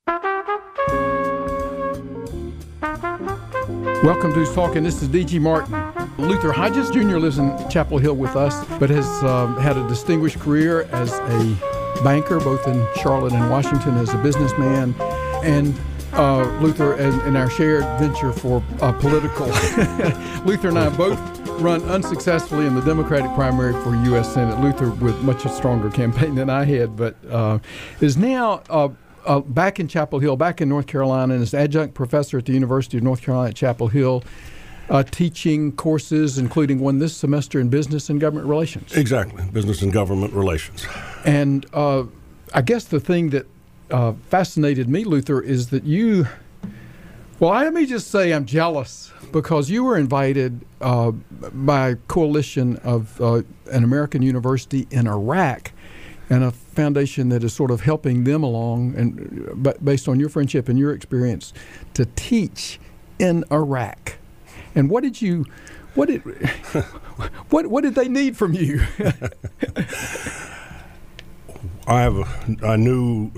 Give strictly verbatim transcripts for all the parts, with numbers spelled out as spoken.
Welcome to Who's Talking. This is D G Martin. Luther Hodges Junior lives in Chapel Hill with us, but has um, had a distinguished career as a banker, both in Charlotte and Washington, as a businessman, and uh, Luther and, and our shared venture for uh, political. Luther and I both run unsuccessfully in the Democratic primary for U S Senate. Luther with much a stronger campaign than I had, but uh, is now uh, uh, back in Chapel Hill, back in North Carolina, and is adjunct professor at the University of North Carolina at Chapel Hill, uh, teaching courses, including one this semester in business and government relations. Exactly, business and government relations. And uh, I guess the thing that uh, fascinated me, Luther, is that you, well, let me just say I'm jealous because you were invited uh, by a coalition of uh, an American university in Iraq and a foundation that is sort of helping them along, and but based on your friendship and your experience, to teach in Iraq. And what did you, what did, what what did they need from you? I have, a, I knew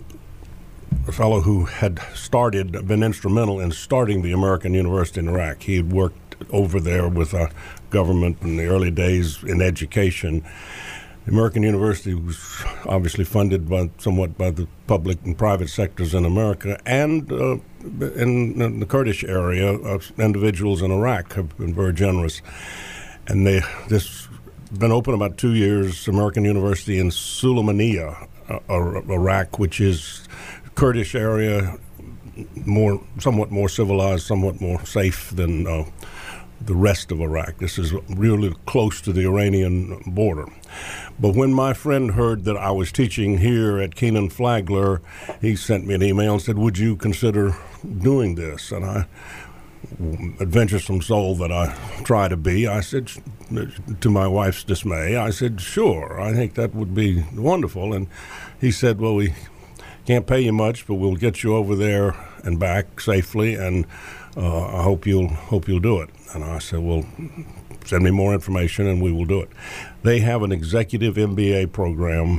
a fellow who had started, been instrumental in starting the American University in Iraq. He had worked over there with our government in the early days in education. The American University was obviously funded by somewhat by the public and private sectors in America, and uh, in, in the Kurdish area, uh, individuals in Iraq have been very generous. And they this been open about two years. American University in Sulaymaniyah, uh, Iraq, which is Kurdish area, more somewhat more civilized, somewhat more safe than uh, the rest of Iraq. This is really close to the Iranian border. But when my friend heard that I was teaching here at Kenan-Flagler, he sent me an email and said, would you consider doing this? And I, adventuresome soul that I try to be, I said, to my wife's dismay, I said, sure, I think that would be wonderful. And he said, well, we can't pay you much, but we'll get you over there and back safely, and uh, I hope you'll hope you'll do it. And I said, well, send me more information and we will do it. They have an executive M B A program,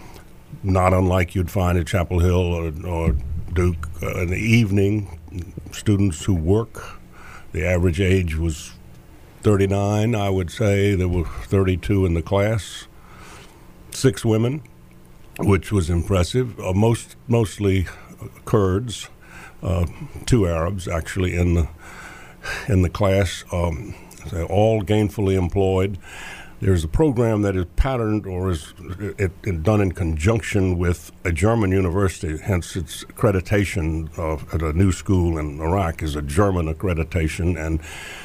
not unlike you'd find at Chapel Hill or, or Duke. Uh, in the evening, students who work, the average age was thirty-nine, I would say. There were thirty-two in the class, six women, which was impressive. Uh, most mostly Kurds, uh, two Arabs actually in the in the class. Um, they're all gainfully employed. There's a program that is patterned or is it, it done in conjunction with a German university, hence its accreditation of, at a new school in Iraq is a German accreditation, and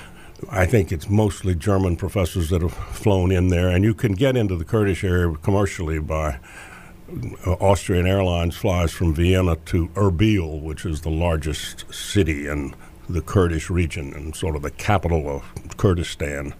I think it's mostly German professors that have flown in there, and you can get into the Kurdish area commercially by uh, Austrian Airlines flies from Vienna to Erbil, which is the largest city in the Kurdish region and sort of the capital of Kurdistan.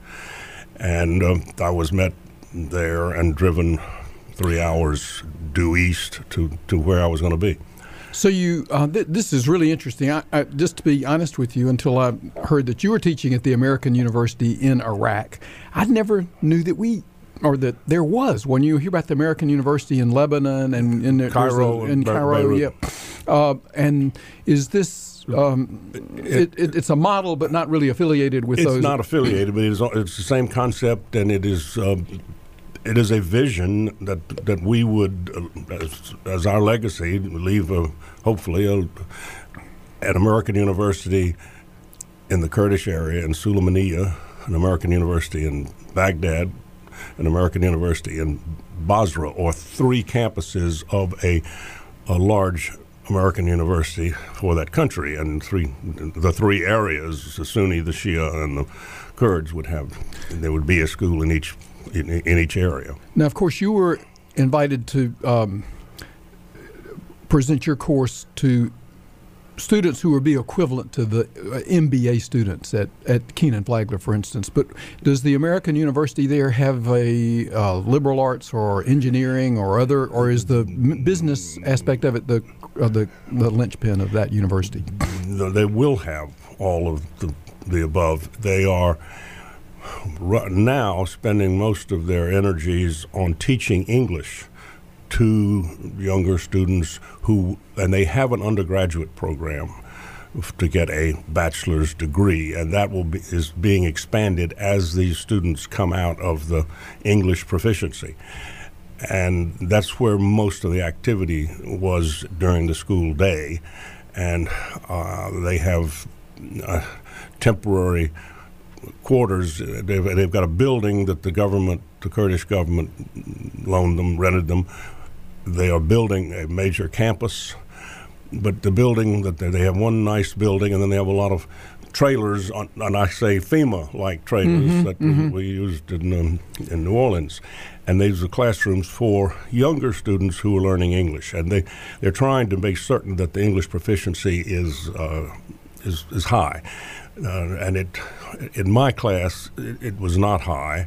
And uh, I was met there and driven three hours due east to, to where I was going to be. So you, uh, th- this is really interesting. I, I, just to be honest with you, until I heard that you were teaching at the American University in Iraq, I never knew that we, or that there was. When you hear about the American University in Lebanon and in there, Cairo, a, in Be- Cairo, Beirut. yeah. Uh, and is this? Um, it, it, it's a model, but not really affiliated with it's those. It's not affiliated, but it is, it's the same concept, and it is uh, it is a vision that that we would, uh, as, as our legacy, leave a, hopefully a, an American university in the Kurdish area in Sulaymaniyah, an American university in Baghdad, an American university in Basra, or three campuses of a a large American university for that country, and three, the three areas, the Sunni, the Shia, and the Kurds would have, there would be a school in each in, in each area. Now, of course, you were invited to um, present your course to students who would be equivalent to the uh, M B A students at, at Kenan-Flagler, for instance. But does the American University there have a uh, liberal arts or engineering or other, or is the m- business aspect of it the uh, the, the linchpin of that university? They will have all of the, the above. They are right now spending most of their energies on teaching English to younger students who, and they have an undergraduate program to get a bachelor's degree, and that will be, is being expanded as these students come out of the English proficiency. And that's where most of the activity was during the school day. And uh, they have uh, temporary quarters. They've, they've got a building that the government, the Kurdish government, loaned them, rented them. They are building a major campus, but the building that they, they have one nice building, and then they have a lot of trailers, on, and I say FEMA-like trailers mm-hmm, that mm-hmm. we used in um, in New Orleans, and these are classrooms for younger students who are learning English, and they they're trying to make certain that the English proficiency is uh, is is high, uh, and it in my class it, it was not high,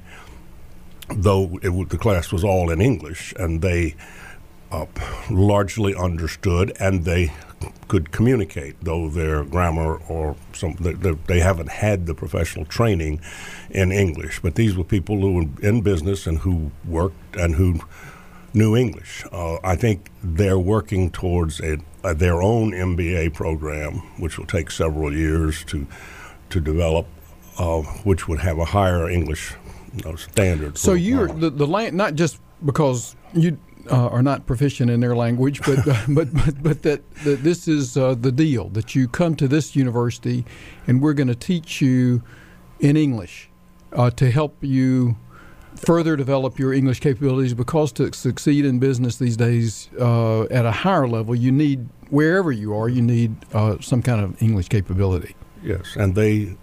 though it w- the class was all in English, and they uh, largely understood, and they could communicate, though their grammar or some they, they haven't had the professional training in English. But these were people who were in business and who worked and who knew English. Uh, I think they're working towards a, a, their own M B A program, which will take several years to to develop, uh, which would have a higher English you know, standard. So you're the, the land, not just because you Uh, are not proficient in their language, but uh, but, but but that, that this is uh, the deal, that you come to this university and we're going to teach you in English uh, to help you further develop your English capabilities, because to succeed in business these days uh, at a higher level, you need, wherever you are, you need uh, some kind of English capability. Yes, and they,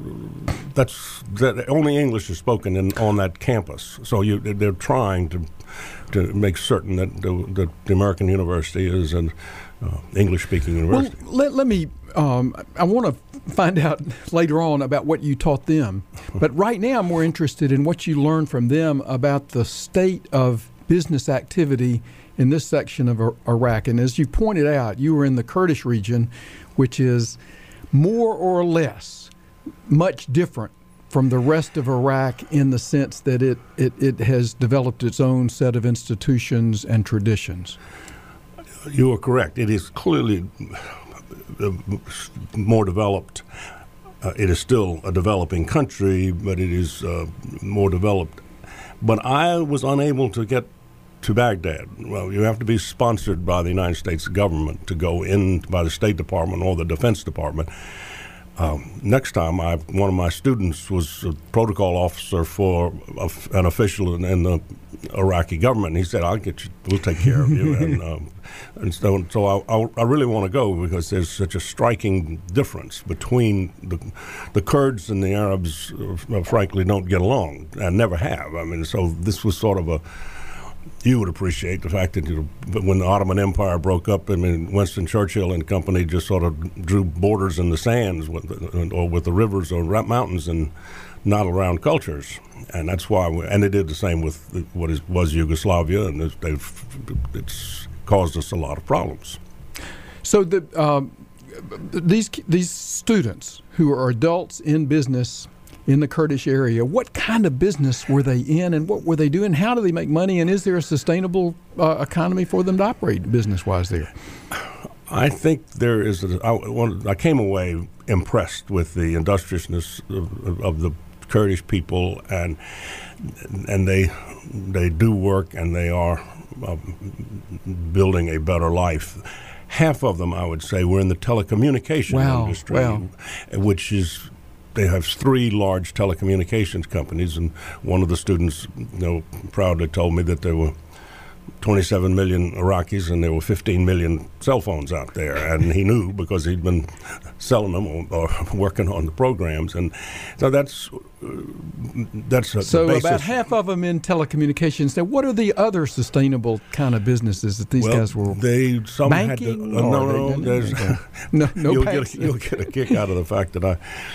that's, that only English is spoken in, on that campus. So you, they're trying to to make certain that the, that the American university is an uh, English-speaking university. Well, let, let me, um, I want to find out later on about what you taught them. But right now I'm more interested in what you learned from them about the state of business activity in this section of Iraq. And as you pointed out, you were in the Kurdish region, which is more or less much different from the rest of Iraq in the sense that it, it, it has developed its own set of institutions and traditions. You are correct. It is clearly more developed. Uh, it is still a developing country, but it is uh, more developed. But I was unable to get to Baghdad. Well, you have to be sponsored by the United States government to go in, by the State Department or the Defense Department. Um, next time, I, one of my students was a protocol officer for a, an official in, in the Iraqi government. And he said, "I'll get you. We'll take care of you." and, um, and so, so I, I, I really want to go because there's such a striking difference between the the Kurds and the Arabs. Uh, frankly, don't get along and never have. I mean, so this was sort of a. You would appreciate the fact that you know, when the Ottoman Empire broke up, I mean, Winston Churchill and company just sort of drew borders in the sands with the, or with the rivers or mountains and not around cultures. And that's why, we, and they did the same with what is, was Yugoslavia, and they've, it's caused us a lot of problems. So the um, these these students who are adults in business in the Kurdish area, what kind of business were they in, and what were they doing? How do they make money, and is there a sustainable uh, economy for them to operate business-wise there? I think there is. A, I, I came away impressed with the industriousness of, of the Kurdish people, and and they they do work, and they are uh, building a better life. Half of them, I would say, were in the telecommunication wow, industry, wow. which is. They have three large telecommunications companies, and one of the students, you know, proudly told me that there were twenty-seven million Iraqis and there were fifteen million cell phones out there, and he knew because he'd been selling them or, or working on the programs, and so that's uh, that's a, so the basis. About half of them in telecommunications. Now, what are the other sustainable kind of businesses that these well, guys were? They some banking? had to, uh, no, no, they, there's no, no you'll, get a, you'll get a kick out of the fact that I.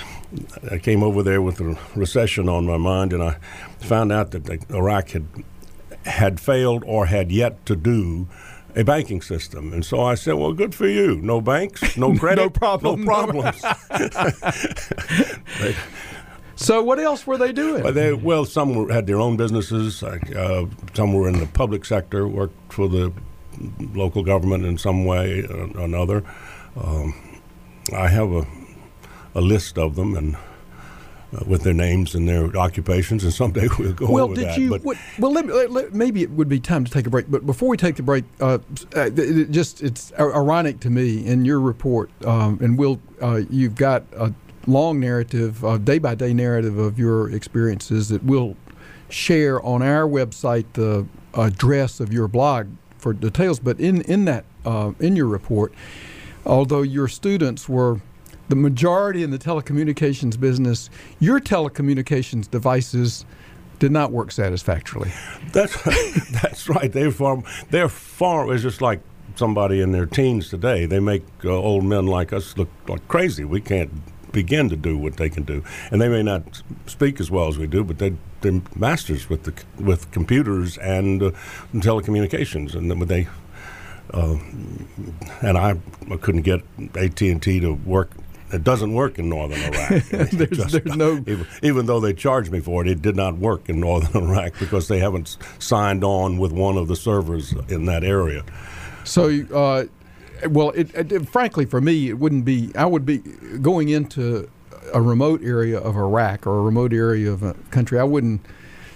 I came over there with the recession on my mind, and I found out that the, Iraq had had failed or had yet to do a banking system. And so I said, well, good for you. No banks, no credit, no problem, no problems. they, So what else were they doing? Well, they, well some were, had their own businesses. Like, uh, some were in the public sector, worked for the local government in some way or another. Um, I have a, a list of them, and uh, with their names and their occupations, and someday we'll go well, over did that. You, but what, well, let, let, let, maybe it would be time to take a break. But before we take the break, uh, it, it just it's ironic to me in your report, um, and we'll uh, you've got a long narrative, uh, day-by-day narrative of your experiences that we'll share on our website, the address of your blog for details. But in in that uh, in your report, although your students were the majority in the telecommunications business, your telecommunications devices did not work satisfactorily. That's that's right. They're far. They're far. It's just like somebody in their teens today. They make uh, old men like us look like crazy. We can't begin to do what they can do, and they may not speak as well as we do, but they, they're masters with the with computers and uh, telecommunications, and then they. Uh, and I, I couldn't get A T and T to work. It doesn't work in northern Iraq. there's, just, there's no even, even though they charged me for it, it did not work in northern Iraq because they haven't signed on with one of the servers in that area. So, uh, well, it, it, frankly, for me, it wouldn't be. I would be going into a remote area of Iraq or a remote area of a country. I wouldn't.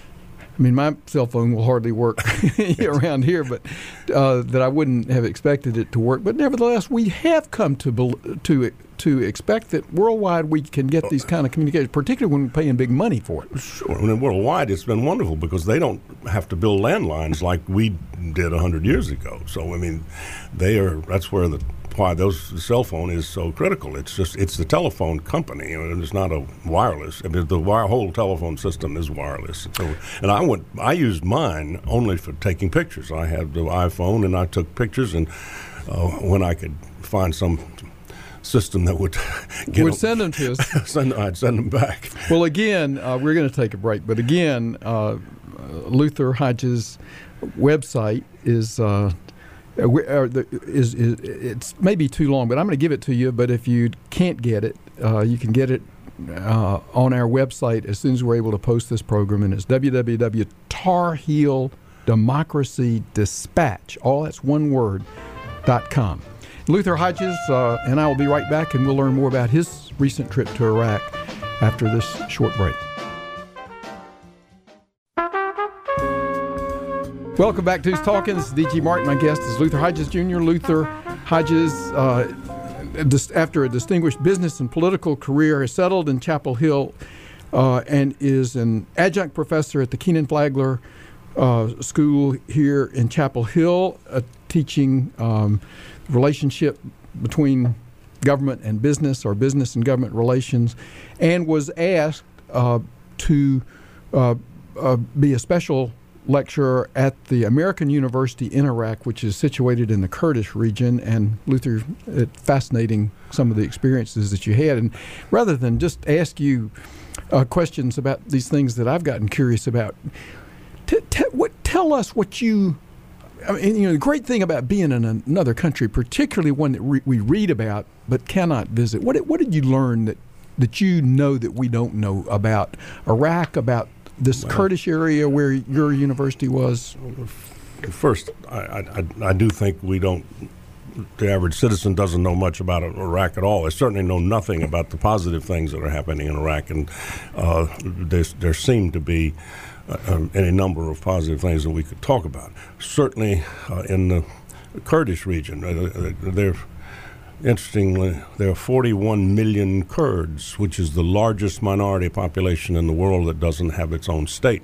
I mean, my cell phone will hardly work around here, but uh, that I wouldn't have expected it to work. But nevertheless, we have come to to to expect that worldwide we can get these kind of communications, particularly when we're paying big money for it. Sure. I mean, worldwide, it's been wonderful because they don't have to build landlines like we did a hundred years ago. So, I mean, they are. That's where the why those the cell phone is so critical. It's just it's the telephone company, and it's not a wireless. I mean, the wire, whole telephone system is wireless. So, and I went, I used mine only for taking pictures. I had the iPhone, and I took pictures, and uh, when I could find some system that would get would them, send them to us, send, I'd send them back. Well, again, uh, we're going to take a break, but again, uh, Luther Hodges' website is. Uh, Uh, the, is, is it's maybe too long, but I'm going to give it to you. But if you can't get it, uh, you can get it uh, on our website as soon as we're able to post this program, and it's w w w dot tar heel democracy dispatch, all that's one word, dot com. Luther Hodges uh, and I will be right back, and we'll learn more about his recent trip to Iraq after this short break. Welcome back to Who's Talking. This is D G Martin. My guest is Luther Hodges Junior Luther Hodges, uh, after a distinguished business and political career, has settled in Chapel Hill uh, and is an adjunct professor at the Kenan Flagler uh, School here in Chapel Hill, uh, teaching um, relationship between government and business, or business and government relations, and was asked uh, to uh, uh, be a special lecturer at the American University in Iraq, which is situated in the Kurdish region. And Luther, it's fascinating some of the experiences that you had. And rather than just ask you uh, questions about these things that I've gotten curious about, t- t- what, tell us what you, I mean, you know, the great thing about being in another country, particularly one that re- we read about but cannot visit, what, what did you learn that, that you know that we don't know about Iraq, about this well, Kurdish area where your university was? First, I, I, I do think we don't, the average citizen doesn't know much about Iraq at all. They certainly know nothing about the positive things that are happening in Iraq, and uh, there, there seem to be uh, um, any number of positive things that we could talk about. Certainly uh, in the Kurdish region, uh, there Interestingly, there are forty-one million Kurds, which is the largest minority population in the world that doesn't have its own state.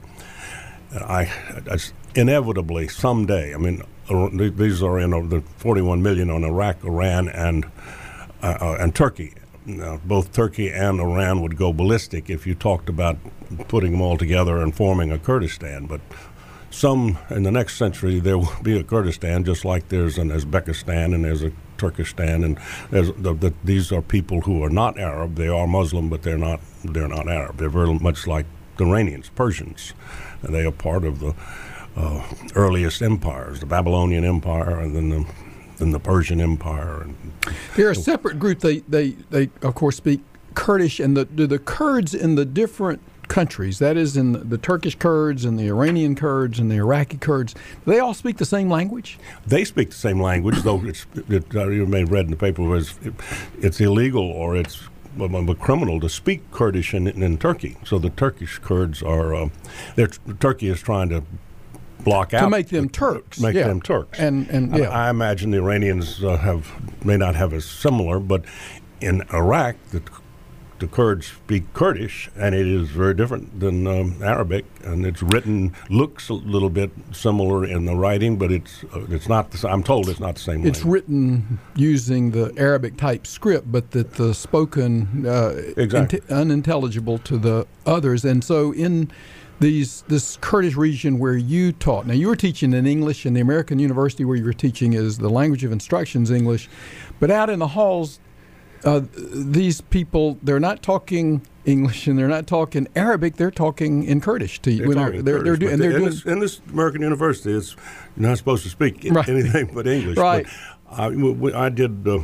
I, I inevitably someday, I mean, these are in the forty-one million on Iraq, Iran, and uh, uh, and Turkey. Now, both Turkey and Iran would go ballistic if you talked about putting them all together and forming a Kurdistan. But some in the next century there will be a Kurdistan, just like there's an Uzbekistan and there's a Turkestan, and there's the, the, these are people who are not Arab. They are Muslim, but they're not they're not Arab. They're very much like the Iranians, Persians, and they are part of the uh, earliest empires, the Babylonian Empire, and then the then the Persian Empire. And they're a separate group. They they they of course speak Kurdish and the do the Kurds in the different countries, that is in the Turkish Kurds and the Iranian Kurds and the Iraqi Kurds, do they all speak the same language? They speak the same language, though it's, it, uh, you may have read in the paper, it's, it's illegal or it's a criminal to speak Kurdish in, in Turkey. So the Turkish Kurds are, uh, Turkey is trying to block out. To make them Turks. Make yeah. them Turks. And, and yeah. I, I imagine the Iranians uh, have may not have a similar, but in Iraq, the The Kurds speak Kurdish, and it is very different than um, Arabic, and it's written, looks a little bit similar in the writing, but it's uh, it's not, the, I'm told it's not the same It's language. written using the Arabic-type script, but that the spoken uh, Exactly. int- unintelligible to the others. And so in these this Kurdish region where you taught, now you were teaching in English, and the American university where you were teaching is the language of instruction is English, but out in the halls, Uh, these people, they're not talking English and they're not talking Arabic. They're talking in Kurdish to you. They're When talking they're, they're, Kurdish, they're, do, and but they're in, doing this, in this American university, it's you're not supposed to speak Right. anything but English. Right. But I, we, I did uh,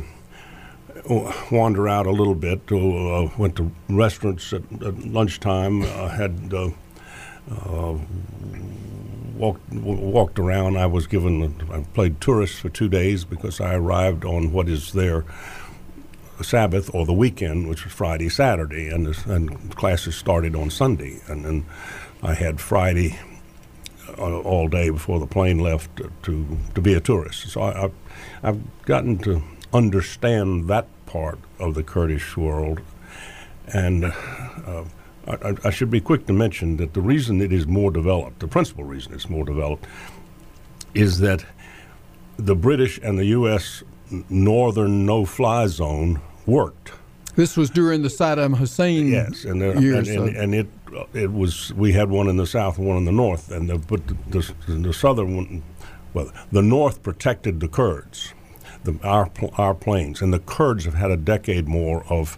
wander out a little bit. To, uh, went to restaurants at, at lunchtime. I had uh, uh, walked walked around. I was given. I played tourist for two days because I arrived on what is there. Sabbath or the weekend, which was Friday, Saturday, and, this, and classes started on Sunday. And then I had Friday uh, all day before the plane left to to, to be a tourist. So I, I've, I've gotten to understand that part of the Kurdish world. And uh, I, I should be quick to mention that the reason it is more developed, the principal reason it's more developed, is that the British and the U S northern no-fly zone worked. This was during the Saddam Hussein yes, and the, years. and, and, and it it was we had one in the south and one in the north, and the, but the, the, the southern one, well, the north protected the Kurds, the, our our plains, and the Kurds have had a decade more of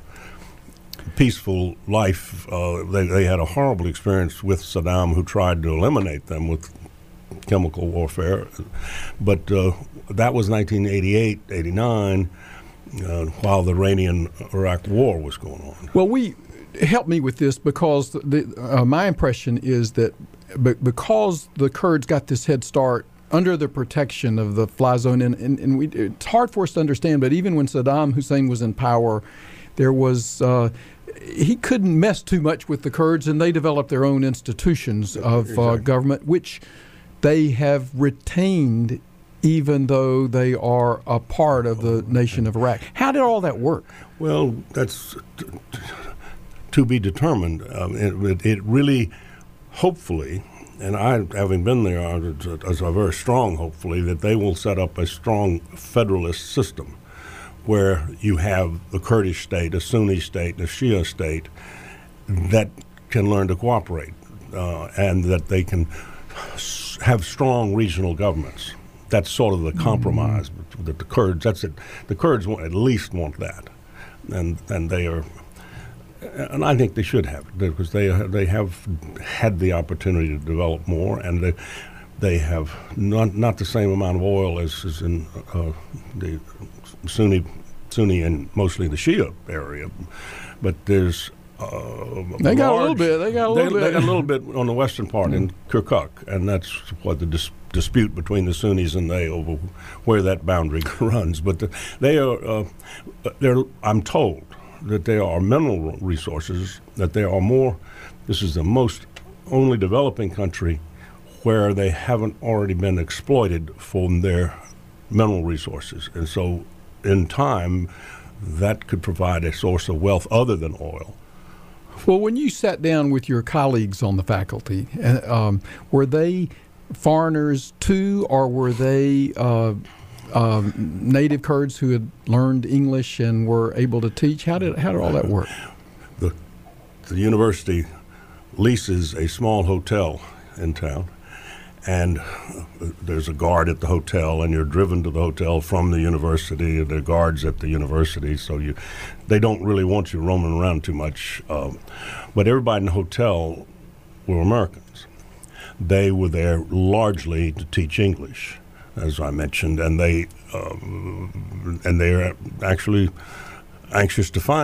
peaceful life. Uh, they they had a horrible experience with Saddam, who tried to eliminate them with chemical warfare, but uh, that was nineteen eighty-eight, eighty-nine, uh, while the Iranian-Iraq war was going on. Well, we help me with this because the, uh, my impression is that be- because the Kurds got this head start under the protection of the fly zone, and, and, and we, it's hard for us to understand, but even when Saddam Hussein was in power, there was uh, he couldn't mess too much with the Kurds, and they developed their own institutions of Exactly. uh, government, which they have retained even though they are a part of the nation of Iraq. How did all that work? Well, that's t- t- to be determined. Um, it, it, it really, hopefully, and I, having been there, as a very strong hopefully, that they will set up a strong federalist system where you have the Kurdish state, a Sunni state, a Shia state that can learn to cooperate uh, and that they can have strong regional governments. That's sort of the compromise mm-hmm. that the Kurds. That's it. The Kurds want, at least want that, and and they are, and I think they should have it because they they have had the opportunity to develop more, and they they have not not the same amount of oil as is in uh, the Sunni Sunni and mostly the Shia area, but there's. Uh, they got large, a little bit. They got a little they, bit. They got a little bit on the western part mm. in Kirkuk, and that's what the dis- dispute between the Sunnis and they over where that boundary runs. But the, they are, uh, they're. I'm told that there are mineral resources. That there are more. This is the most only developing country where they haven't already been exploited from their mineral resources, and so in time, that could provide a source of wealth other than oil. Well, when you sat down with your colleagues on the faculty, um, were they foreigners too, or were they uh, uh, native Kurds who had learned English and were able to teach? How did how did all that work? The, the university leases a small hotel in town, and there's a guard at the hotel, and you're driven to the hotel from the university. There are guards at the university, so you, they don't really want you roaming around too much. Um, but everybody in the hotel were Americans. They were there largely to teach English, as I mentioned, and they um, and they're actually anxious to find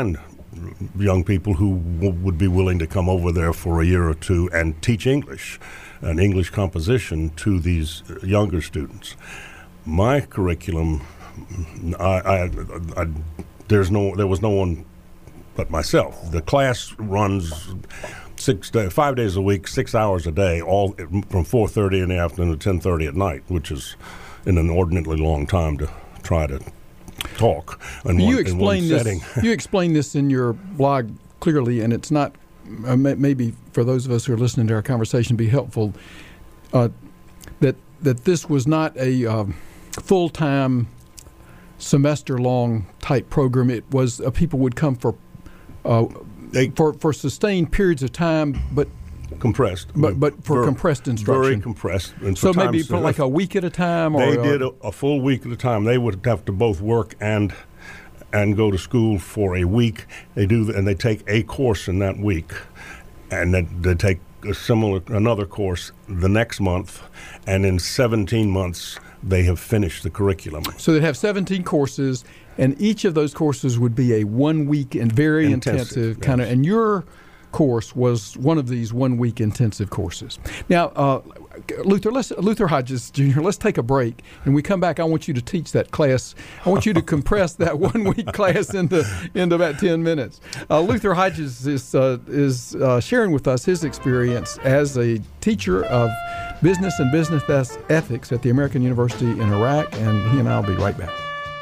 young people who w- would be willing to come over there for a year or two and teach English, an English composition to these younger students. My curriculum, I, I, I, there's no, there was no one but myself. The class runs six, day, five days a week, six hours a day, all from four thirty in the afternoon to ten thirty at night, which is an inordinately long time to try to talk in you one, explain in one this, setting. You explain this in your blog clearly, and it's not, uh, maybe for those of us who are listening to our conversation, be helpful, uh, that that this was not a um, full-time, semester-long type program. It was, uh, people would come for, uh, They, for for sustained periods of time, but compressed. but but for very, compressed instruction. Very compressed. And so for maybe times, for like a week at a time? Or They uh, did a, a full week at a time. They would have to both work and and go to school for a week. They do, and they take a course in that week, and then they take a similar another course the next month, and in seventeen months they have finished the curriculum. So they'd have seventeen courses, and each of those courses would be a one-week and very intensive, Intensive, kind of, yes. and your course was one of these one-week intensive courses. Now, uh, Luther, let's, Luther Hodges, Junior, let's take a break. And we come back, I want you to teach that class. I want you to compress that one-week class into, into about ten minutes. Uh, Luther Hodges is, uh, is uh, sharing with us his experience as a teacher of business and business ethics at the American University in Iraq, and he and I will be right back.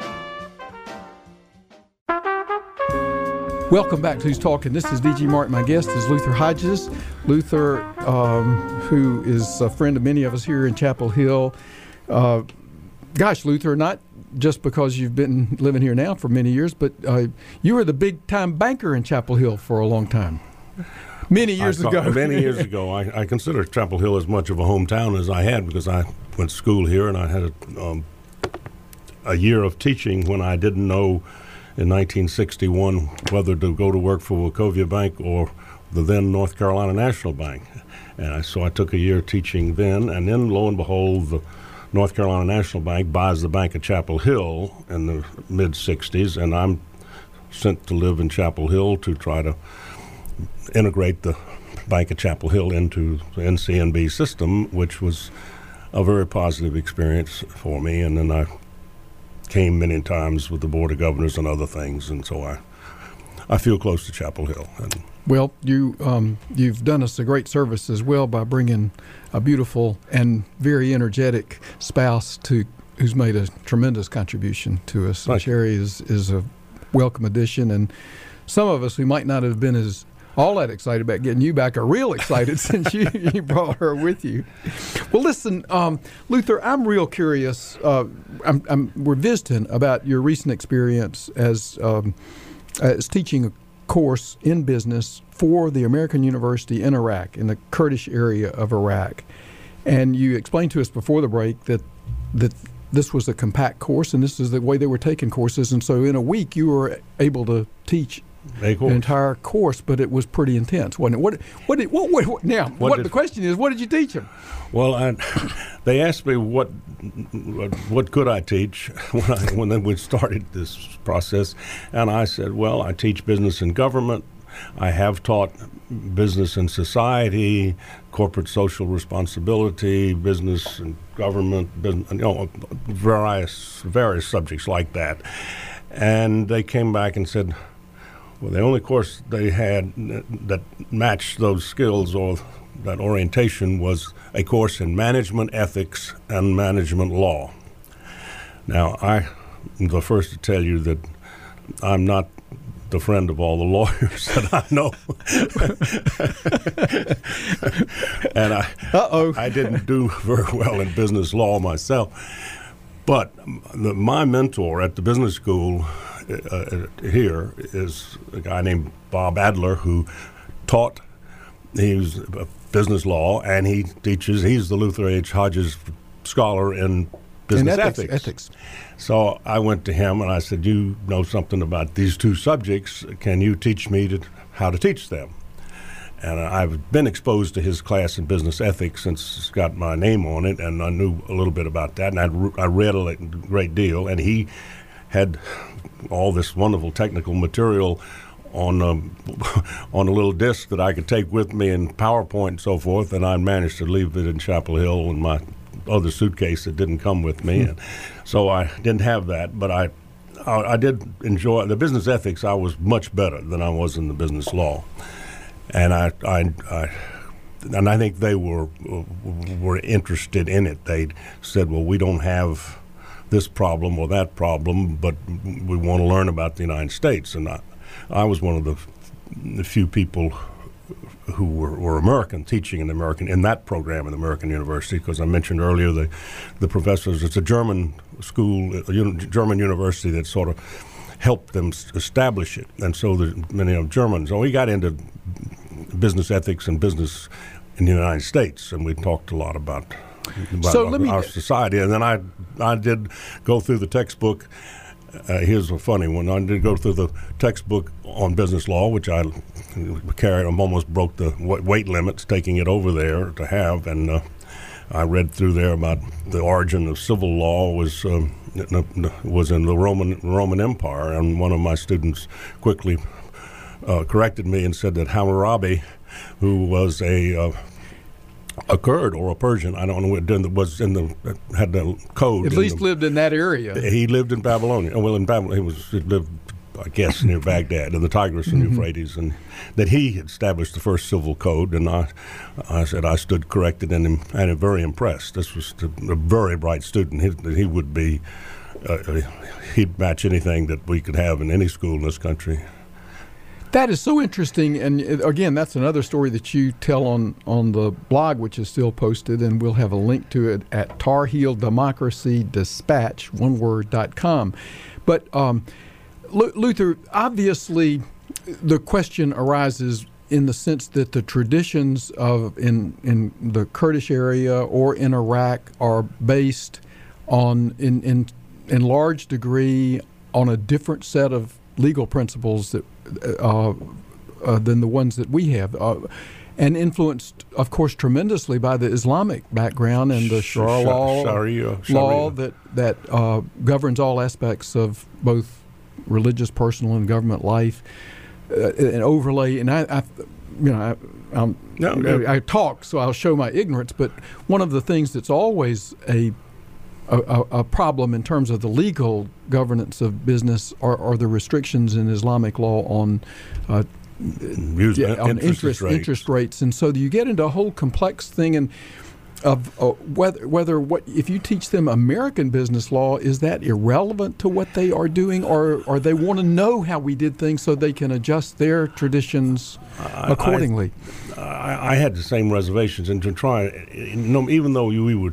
Welcome back to Who's Talking. This is D G Martin. My guest is Luther Hodges. Luther, um, who is a friend of many of us here in Chapel Hill. Uh, gosh, Luther, not just because you've been living here now for many years, but uh, you were the big-time banker in Chapel Hill for a long time. Many years I ago. Thought, many years ago. I, I consider Chapel Hill as much of a hometown as I had, because I went to school here, and I had a, um, a year of teaching when I didn't know in nineteen sixty-one whether to go to work for Wachovia Bank or the then North Carolina National Bank. And I, so I took a year teaching then, and then lo and behold, the North Carolina National Bank buys the Bank of Chapel Hill in the mid-sixties, and I'm sent to live in Chapel Hill to try to integrate the Bank of Chapel Hill into the N C N B system, which was a very positive experience for me. And then I came many times with the Board of Governors and other things, and so I I feel close to Chapel Hill. And well, you, um, you've done us a great service as well by bringing a beautiful and very energetic spouse to who's made a tremendous contribution to us. Thank Sherry is, is a welcome addition, and some of us who might not have been as all that excited about getting you back are real excited since you, you brought her with you. Well, listen, um, Luther, I'm real curious. Uh, I'm, I'm, we're visiting about your recent experience as, um, as teaching a course in business for the American University in Iraq, in the Kurdish area of Iraq. And you explained to us before the break that that this was a compact course, and this is the way they were taking courses. And so in a week, you were able to teach an entire course, but it was pretty intense, wasn't it? What? What? Did, what, what, what now? What, what did, the question is, what did you teach them? Well, I, they asked me what, what what could I teach when I, when we started this process, and I said, well, I teach business and government. I have taught business and society, corporate social responsibility, business and government, business, you know, various various subjects like that, and they came back and said, well, the only course they had that matched those skills or that orientation was a course in management ethics and management law. Now, I'm the first to tell you that I'm not the friend of all the lawyers that I know. and I, Uh-oh. I didn't do very well in business law myself. But the, my mentor at the business school Uh, here is a guy named Bob Adler, who taught, he's a business law, and he teaches, he's the Luther H. Hodges Scholar in Business in ethics, ethics. ethics. So I went to him and I said, you know something about these two subjects. Can you teach me to, how to teach them? And I've been exposed to his class in business ethics since it's got my name on it, and I knew a little bit about that, and I'd, I read a great deal, and he had all this wonderful technical material on um, on a little disc that I could take with me in PowerPoint and so forth, and I managed to leave it in Chapel Hill in my other suitcase that didn't come with me. And so I didn't have that, but I, I I did enjoy the business ethics. I was much better than I was in the business law, and I I. I And I think they were uh, were interested in it. They said, "Well, we don't have this problem or that problem, but we want to learn about the United States." And I, I was one of the, the few people who were, were American, teaching in the American in that program in the American University, because I mentioned earlier the the professors. It's a German school, a uni- German university that sort of helped them s- establish it, and so there's many of Germans. So we got into business ethics and business in the United States, and we talked a lot about, about so our, let me, our society. And then I I did go through the textbook. Uh, here's a funny one. I did go through the textbook on business law, which I carried. I almost broke the weight limits taking it over there to have, and uh, I read through there about the origin of civil law was um, was in the Roman Roman Empire, and one of my students quickly Uh, corrected me and said that Hammurabi, who was a uh, a Kurd or a Persian, I don't know what, was in the had the code. At least the, lived in that area. He lived in Babylonia. Well, in Babylon, he was he lived, I guess, near Baghdad in the Tigris and Mm-hmm. Euphrates, and that he established the first civil code. And I, I said I stood corrected and am and very impressed. This was a very bright student. He, he would be uh, he'd match anything that we could have in any school in this country. That is so interesting, and uh, again, that's another story that you tell on, on the blog, which is still posted, and we'll have a link to it at Tar Heel Democracy Dispatch, one word, dot com. But um, L- Luther, obviously, the question arises in the sense that the traditions of in in the Kurdish area or in Iraq are based on in in in large degree on a different set of legal principles that uh, uh, than the ones that we have, uh, and influenced, of course, tremendously by the Islamic background and the Sharia law, Sharia, law that that uh, governs all aspects of both religious, personal, and government life. Uh, an overlay, and I, I you know, I, I'm, no, no. I talk, so I'll show my ignorance. But one of the things that's always a A, a problem in terms of the legal governance of business are, are the restrictions in Islamic law on uh, yeah, on interest, interest rates. interest rates, and so you get into a whole complex thing and of uh, whether whether what if you teach them American business law, is that irrelevant to what they are doing, or or they want to know how we did things so they can adjust their traditions accordingly? I, I, I had the same reservations, and to try, you know, even though we would.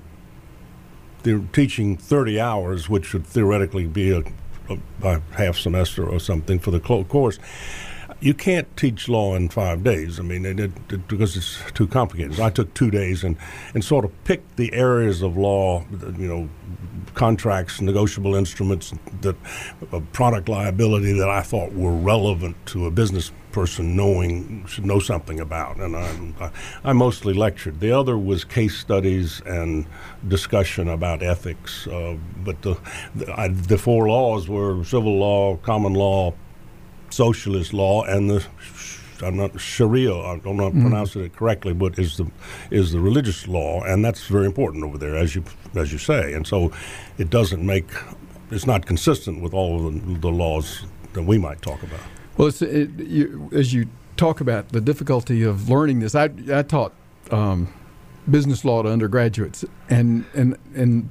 They're teaching thirty hours, which should theoretically be a, a, a half semester or something for the course. You can't teach law in five days. I mean, it, it, it, because it's too complicated. I took two days and, and sort of picked the areas of law, you know, contracts, negotiable instruments, that uh, product liability that I thought were relevant to a business person knowing should know something about, and I, I, I mostly lectured. The other was case studies and discussion about ethics. Uh, but the the, I, the four laws were civil law, common law, socialist law, and the I'm not Sharia. I'm not mm. pronouncing it correctly, but is the is the religious law, and that's very important over there, as you as you say. And so, it doesn't make it's not consistent with all of the, the laws that we might talk about. Well, it's, it, you, as you talk about the difficulty of learning this, I, I taught um, business law to undergraduates, and and and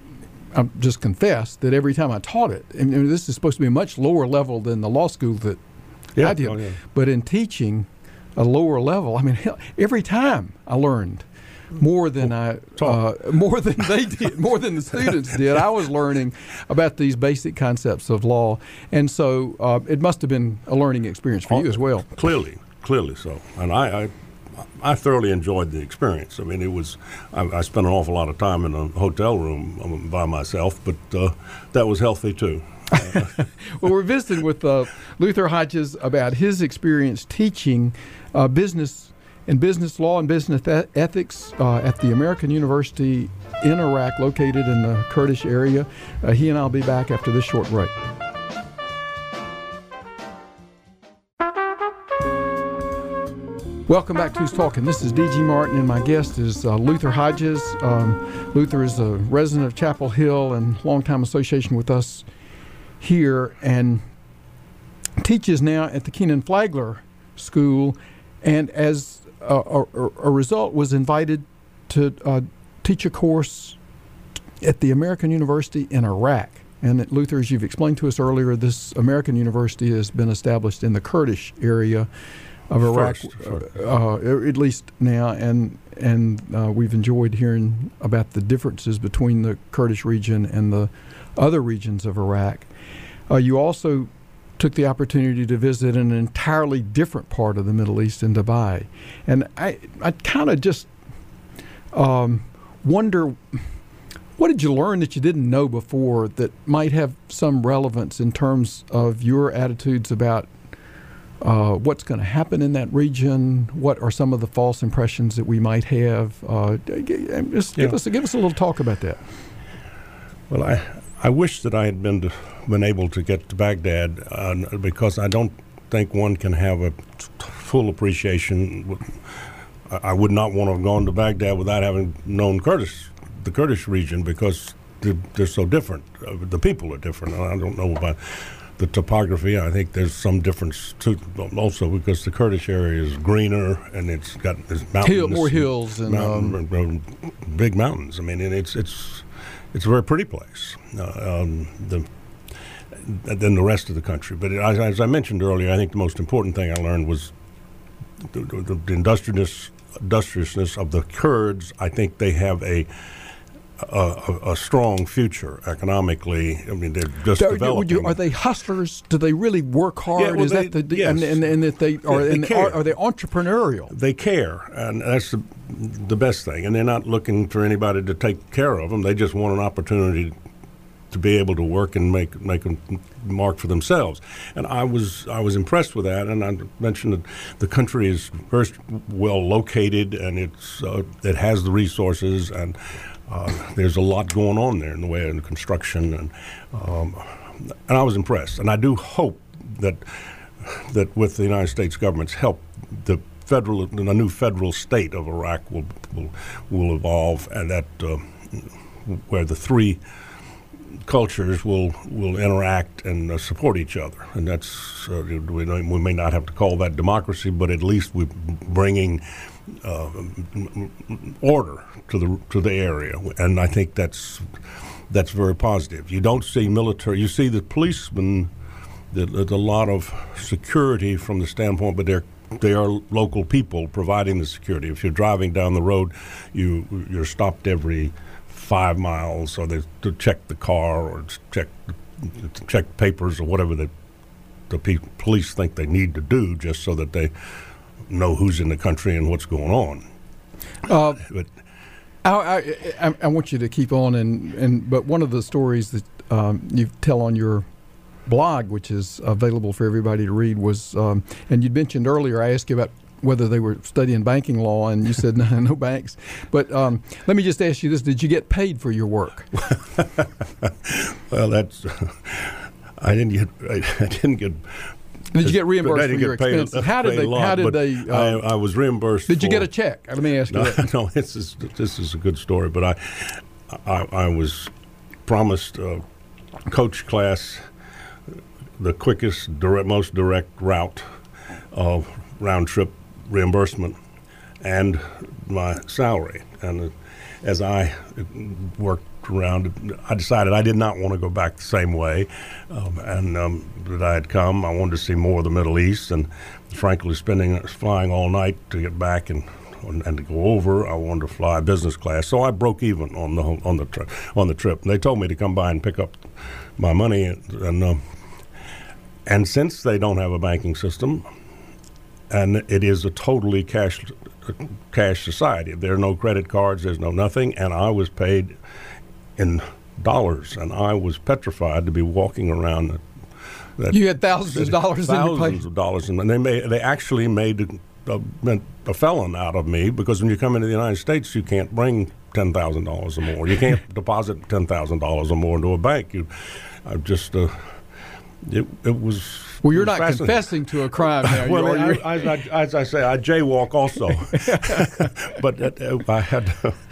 I just confess that every time I taught it, and, and this is supposed to be a much lower level than the law school that yeah, I did, oh, yeah. but in teaching a lower level, I mean, every time I learned more than I uh, more than they did, more than the students did. I was learning about these basic concepts of law, and so uh, it must have been a learning experience for you as well. Clearly, clearly so. And I, I, I thoroughly enjoyed the experience. I mean, it was. I, I spent an awful lot of time in a hotel room by myself, but uh, that was healthy too. Well, we're visiting with uh, Luther Hodges about his experience teaching uh, business. in business law and business eth- ethics uh, at the American University in Iraq, located in the Kurdish area. Uh, he and I will be back after this short break. Welcome back to Who's Talking. This is D G Martin, and my guest is uh, Luther Hodges. Um, Luther is a resident of Chapel Hill and longtime association with us here, and teaches now at the Kenan Flagler School, and as a, a, a result was invited to uh, teach a course at the American University in Iraq. And that, Luther, as you've explained to us earlier, this American University has been established in the Kurdish area of Iraq, First, uh, uh, at least now, and and uh, we've enjoyed hearing about the differences between the Kurdish region and the other regions of Iraq. Uh, you also took the opportunity to visit an entirely different part of the Middle East in Dubai, and I I kind of just um, wonder, what did you learn that you didn't know before that might have some relevance in terms of your attitudes about uh, what's going to happen in that region? What are some of the false impressions that we might have? Uh, just give yeah. us give us a little talk about that. Well, I I wish that I had been to, been able to get to Baghdad uh, because I don't think one can have a t- full appreciation. I, I would not want to have gone to Baghdad without having known Kurdish, the Kurdish region, because they're, they're so different. Uh, the people are different. I don't know about the topography. I think there's some difference too, also because the Kurdish area is greener and it's got it's mountains, Hill, more hills and mountain, um, big mountains. I mean, and it's it's it's a very pretty place. Uh, um, the than the rest of the country. But it, as, as I mentioned earlier, I think the most important thing I learned was the, the, the industriousness, industriousness of the Kurds. I think they have a a, a strong future economically. I mean, they're just are, developing. You, are they hustlers? Do they really work hard? Yeah, well, Is they, that the, yes. and, and, and that they are, Yeah, they and care. are, are they entrepreneurial? They care, and that's the, the best thing. And they're not looking for anybody to take care of them. They just want an opportunity to be able to work and make make a mark for themselves. And I was I was impressed with that. And I mentioned that the country is very well located, and it's uh, it has the resources, and uh, there's a lot going on there in the way of construction, and um, and I was impressed. And I do hope that that with the United States government's help, the federal the new federal state of Iraq will will, will evolve, and that uh, where the three cultures will will interact and uh, support each other, and that's uh, we, we may not have to call that democracy, but at least we're bringing uh, order to the to the area, and I think that's that's very positive. You don't see military, you see the policemen. There's a lot of security from the standpoint, but they're they are local people providing the security. If you're driving down the road, you you're stopped every five miles, or they to check the car or check to check papers or whatever the the pe- police think they need to do, just so that they know who's in the country and what's going on. Uh, but I, I, I want you to keep on, and, and but one of the stories that um, you tell on your blog, which is available for everybody to read, was, um, and you mentioned earlier, I asked you about whether they were studying banking law, and you said no, no banks. But um, let me just ask you this: did you get paid for your work? Well, that's I didn't get I, I didn't get. Did you get reimbursed for get your paid, expenses? How did they? lot, how did they? Uh, I, I was reimbursed. Did you for, get a check? Let me ask you no, that. No, this is this is a good story, but I I, I was promised a coach class, the quickest, direct, most direct route of round trip reimbursement, and my salary. And as I worked around, I decided I did not want to go back the same way, um, and um, that I had come. I wanted to see more of the Middle East, and frankly, spending flying all night to get back and and to go over, I wanted to fly business class. So I broke even on the on the tri- on the trip. And they told me to come by and pick up my money, and and, um, and since they don't have a banking system, and it is a totally cash cash society. There are no credit cards. There's no nothing. And I was paid in dollars, and I was petrified to be walking around. That, that you had thousands of dollars thousands in your pay. of dollars, and they made, they actually made a, a, a felon out of me, because when you come into the United States, you can't bring ten thousand dollars or more. You can't deposit ten thousand dollars or more into a bank. You, I just. Uh, It, it was. Well, you're it was not confessing to a crime now. Well, you are, I, I, I, as I say, I jaywalk also, but uh, I had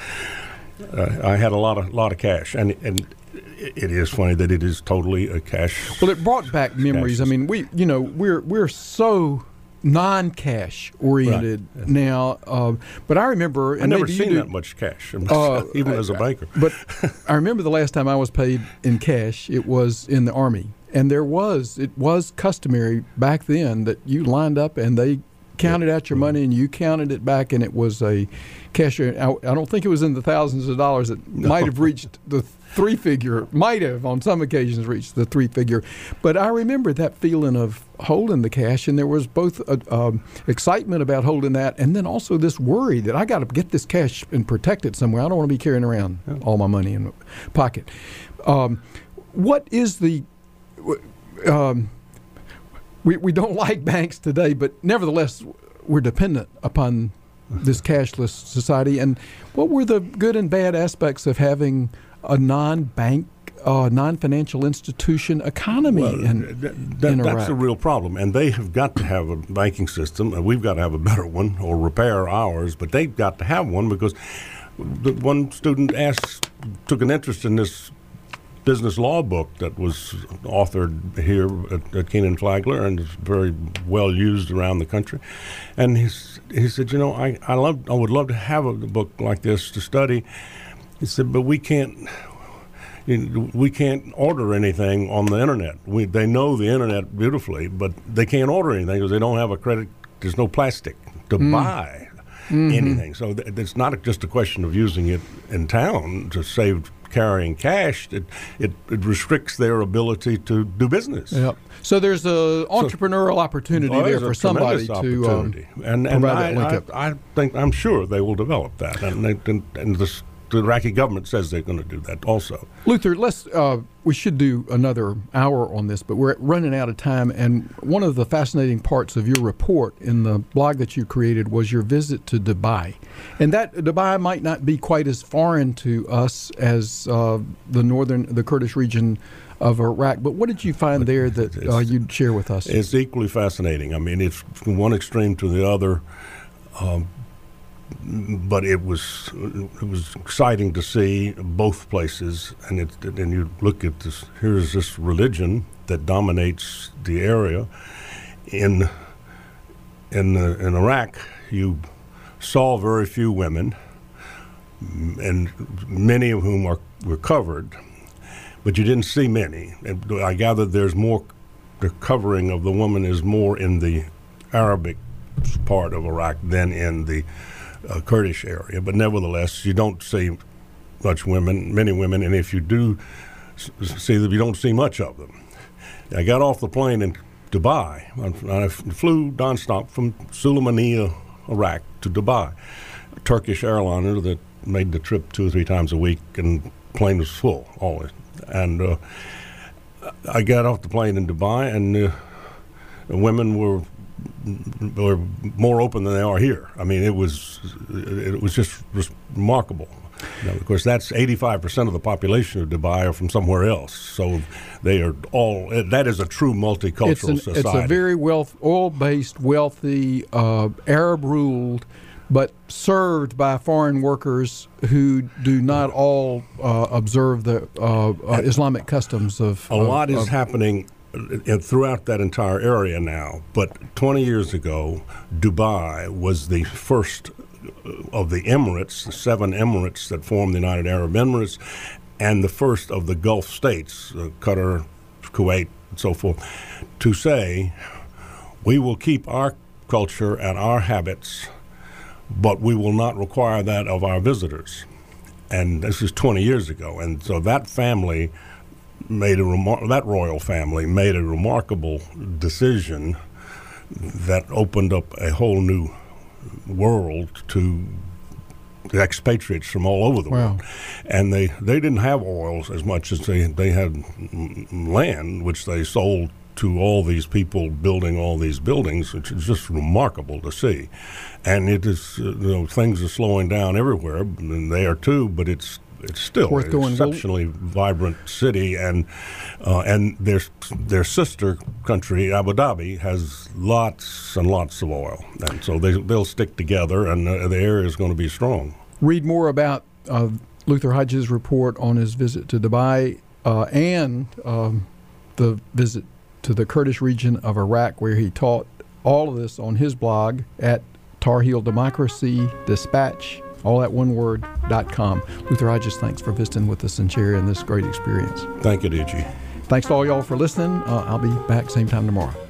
uh, I had a lot of lot of cash, and and it is funny that it is totally a cash. Well, it brought back memories. I mean, we you know we're we're so non-cash oriented right. now, uh, but I remember. And I never maybe seen you do, that much cash, uh, even as a banker. But I remember the last time I was paid in cash, it was in the Army. And there was, it was customary back then that you lined up and they counted out your money and you counted it back, and it was a cashier. I, I don't think it was in the thousands of dollars. It no. might have reached the three figure, might have on some occasions reached the three figure. But I remember that feeling of holding the cash, and there was both a, um, excitement about holding that, and then also this worry that I got to get this cash and protect it somewhere. I don't want to be carrying around yeah. all my money in my pocket. Um, what is the Um, we we don't like banks today, but nevertheless, we're dependent upon this cashless society. And what were the good and bad aspects of having a non-bank, uh, non-financial institution economy well, in, that, in That's Iraq? a real problem, and they have got to have a banking system, and we've got to have a better one or repair ours. But they've got to have one because the one student asked, took an interest in this business law book that was authored here at, at Keenan Flagler and is very well used around the country. And he's, he said, you know, I, I love I would love to have a book like this to study. He said, but we can't you know, we can't order anything on the internet. We they know the internet beautifully, but they can't order anything because they don't have a credit. There's no plastic to mm. buy mm-hmm. anything. So th- it's not just a question of using it in town to save carrying cash. It, it it restricts their ability to do business. Yep. So there's a entrepreneurial so, opportunity oh, there for somebody to um, and and I, I, I, I think I'm sure they will develop that, and they, and, and the, the Iraqi government says they're going to do that also. Luther, let's uh, we should do another hour on this, but we're running out of time. And one of the fascinating parts of your report in the blog that you created was your visit to Dubai, and that Dubai might not be quite as foreign to us as uh, the northern, the Kurdish region of Iraq. But what did you find there that uh, you'd share with us? It's equally fascinating. I mean, it's from one extreme to the other. Um, But it was it was exciting to see both places, and it and you look at this. Here's this religion that dominates the area. In in uh, in Iraq, you saw very few women, and many of whom are were covered, but you didn't see many. And I gather there's more. The covering of the woman is more in the Arabic part of Iraq than in the Uh, Kurdish area, but nevertheless, you don't see much women, many women, and if you do s- see them, you don't see much of them. I got off the plane in Dubai. I, I flew nonstop from Sulaymaniyah, Iraq, to Dubai. A Turkish airliner that made the trip two or three times a week, and the plane was full always. And uh, I got off the plane in Dubai, and uh, the women were. were more open than they are here. I mean, it was it was just remarkable. Now, of course, that's eighty-five percent of the population of Dubai are from somewhere else. So they are all, that is a true multicultural it's an, society. It's a very wealth, oil-based, wealthy, uh, Arab-ruled, but served by foreign workers who do not all uh, observe the uh, uh, Islamic customs of... A of, lot is of, happening throughout that entire area now, but twenty years ago, Dubai was the first of the Emirates, the seven Emirates that form the United Arab Emirates, and the first of the Gulf states, uh, Qatar, Kuwait, and so forth, to say, we will keep our culture and our habits, but we will not require that of our visitors. And this is twenty years ago, and so that family made a remar- that royal family made a remarkable decision that opened up a whole new world to the expatriates from all over the wow. world. And they, they didn't have oils as much as they, they had land, which they sold to all these people building all these buildings, which is just remarkable to see. And it is, uh, you know, things are slowing down everywhere, and they are too, but it's it's still Worth an going. exceptionally vibrant city, and uh, and their their sister country, Abu Dhabi, has lots and lots of oil, and so they they'll stick together, and uh, the area is going to be strong. Read more about uh, Luther Hodges' report on his visit to Dubai uh, and um, the visit to the Kurdish region of Iraq, where he taught all of this on his blog at Tar Heel Democracy Dispatch, all that one word, dot com. Luther Hodges, thanks for visiting with us and sharing this great experience. Thank you, D G. Thanks to all y'all for listening. Uh, I'll be back same time tomorrow.